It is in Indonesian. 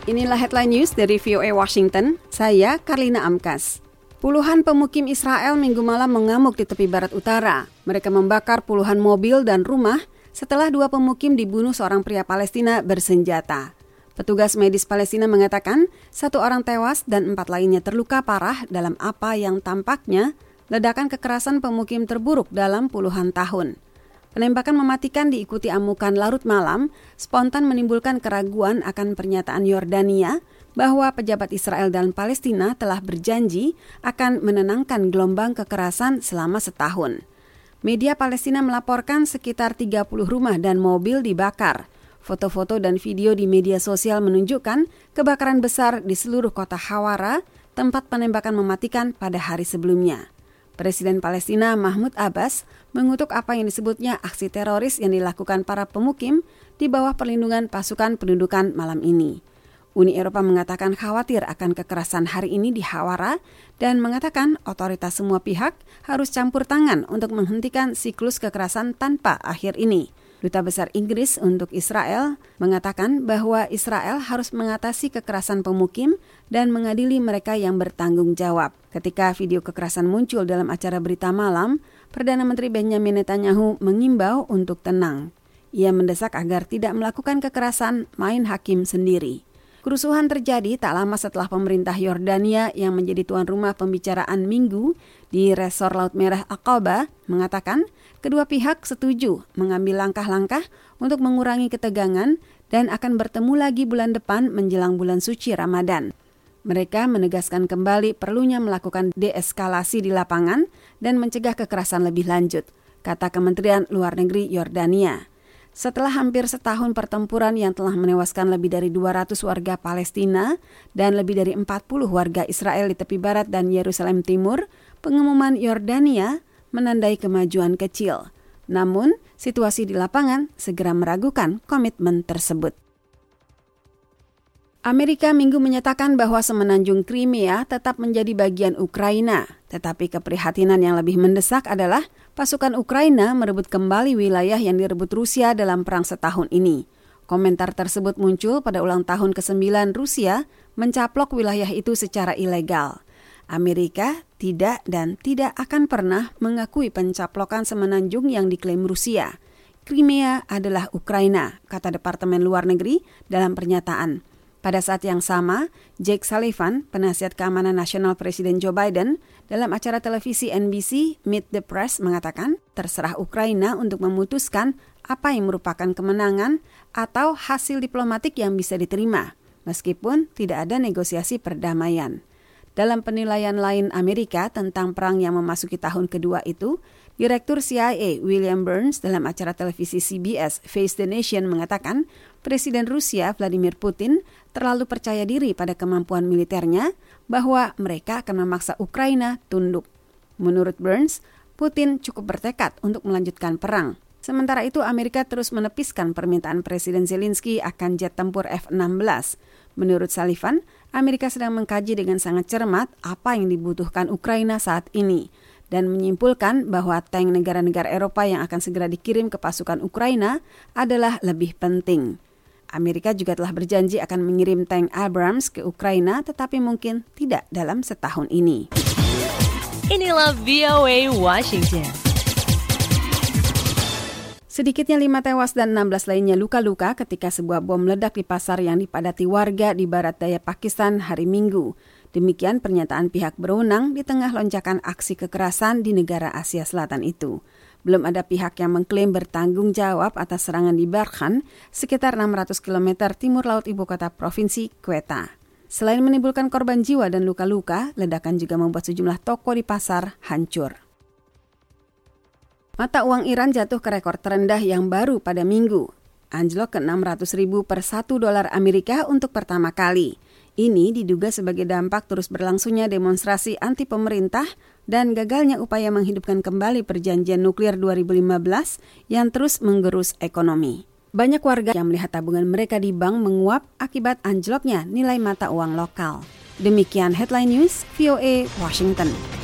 Inilah headline news dari VOA Washington, saya Karlina Amkas. Puluhan pemukim Israel Minggu malam mengamuk di tepi barat utara. Mereka membakar puluhan mobil dan rumah setelah 2 pemukim dibunuh seorang pria Palestina bersenjata. Petugas medis Palestina mengatakan 1 orang tewas dan 4 lainnya terluka parah dalam apa yang tampaknya ledakan kekerasan pemukim terburuk dalam puluhan tahun. Penembakan mematikan diikuti amukan larut malam, spontan menimbulkan keraguan akan pernyataan Yordania bahwa pejabat Israel dan Palestina telah berjanji akan menenangkan gelombang kekerasan selama setahun. Media Palestina melaporkan sekitar 30 rumah dan mobil dibakar. Foto-foto dan video di media sosial menunjukkan kebakaran besar di seluruh kota Hawara, tempat penembakan mematikan pada hari sebelumnya. Presiden Palestina Mahmud Abbas mengutuk apa yang disebutnya aksi teroris yang dilakukan para pemukim di bawah perlindungan pasukan pendudukan malam ini. Uni Eropa mengatakan khawatir akan kekerasan hari ini di Hawara dan mengatakan otoritas semua pihak harus campur tangan untuk menghentikan siklus kekerasan tanpa akhir ini. Duta Besar Inggris untuk Israel mengatakan bahwa Israel harus mengatasi kekerasan pemukim dan mengadili mereka yang bertanggung jawab. Ketika video kekerasan muncul dalam acara berita malam, Perdana Menteri Benjamin Netanyahu mengimbau untuk tenang. Ia mendesak agar tidak melakukan kekerasan main hakim sendiri. Kerusuhan terjadi tak lama setelah pemerintah Yordania yang menjadi tuan rumah pembicaraan Minggu di Resor Laut Merah Aqaba mengatakan kedua pihak setuju mengambil langkah-langkah untuk mengurangi ketegangan dan akan bertemu lagi bulan depan menjelang bulan suci Ramadan. Mereka menegaskan kembali perlunya melakukan deeskalasi di lapangan dan mencegah kekerasan lebih lanjut, kata Kementerian Luar Negeri Yordania. Setelah hampir setahun pertempuran yang telah menewaskan lebih dari 200 warga Palestina dan lebih dari 40 warga Israel di tepi barat dan Yerusalem Timur, pengumuman Yordania menandai kemajuan kecil. Namun, situasi di lapangan segera meragukan komitmen tersebut. Amerika Minggu menyatakan bahwa semenanjung Crimea tetap menjadi bagian Ukraina, tetapi keprihatinan yang lebih mendesak adalah pasukan Ukraina merebut kembali wilayah yang direbut Rusia dalam perang setahun ini. Komentar tersebut muncul pada ulang tahun ke-9 Rusia mencaplok wilayah itu secara ilegal. Amerika tidak dan tidak akan pernah mengakui pencaplokan semenanjung yang diklaim Rusia. Crimea adalah Ukraina, kata Departemen Luar Negeri dalam pernyataan. Pada saat yang sama, Jake Sullivan, penasihat keamanan nasional Presiden Joe Biden, dalam acara televisi NBC Meet the Press mengatakan terserah Ukraina untuk memutuskan apa yang merupakan kemenangan atau hasil diplomatik yang bisa diterima, meskipun tidak ada negosiasi perdamaian. Dalam penilaian lain Amerika tentang perang yang memasuki tahun kedua itu, Direktur CIA William Burns dalam acara televisi CBS Face the Nation mengatakan Presiden Rusia Vladimir Putin terlalu percaya diri pada kemampuan militernya bahwa mereka akan memaksa Ukraina tunduk. Menurut Burns, Putin cukup bertekad untuk melanjutkan perang. Sementara itu, Amerika terus menepiskan permintaan Presiden Zelensky akan jet tempur F-16. Menurut Sullivan, Amerika sedang mengkaji dengan sangat cermat apa yang dibutuhkan Ukraina saat ini dan menyimpulkan bahwa tank negara-negara Eropa yang akan segera dikirim ke pasukan Ukraina adalah lebih penting. Amerika juga telah berjanji akan mengirim tank Abrams ke Ukraina, tetapi mungkin tidak dalam setahun ini. Inilah VOA Washington. Sedikitnya 5 tewas dan 16 lainnya luka-luka ketika sebuah bom meledak di pasar yang dipadati warga di barat daya Pakistan hari Minggu. Demikian pernyataan pihak berwenang di tengah lonjakan aksi kekerasan di negara Asia Selatan itu. Belum ada pihak yang mengklaim bertanggung jawab atas serangan di Barkhan, sekitar 600 km timur laut ibu kota provinsi Quetta. Selain menimbulkan korban jiwa dan luka-luka, ledakan juga membuat sejumlah toko di pasar hancur. Mata uang Iran jatuh ke rekor terendah yang baru pada Minggu. Anjlok ke 600.000 per $1 Amerika untuk pertama kali. Ini diduga sebagai dampak terus berlangsungnya demonstrasi anti pemerintah dan gagalnya upaya menghidupkan kembali perjanjian nuklir 2015 yang terus menggerus ekonomi. Banyak warga yang melihat tabungan mereka di bank menguap akibat anjloknya nilai mata uang lokal. Demikian Headline News VOA Washington.